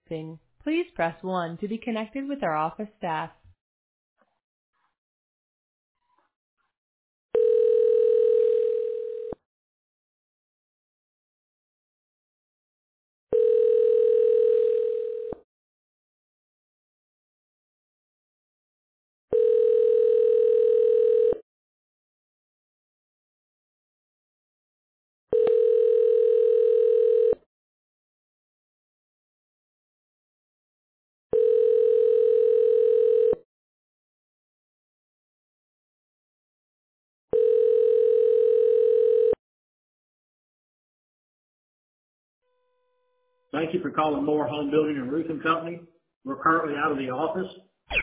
Please press 1 to be connected with our office staff. Thank you for calling Moore Home Building and Roofing Company. We're currently out of the office.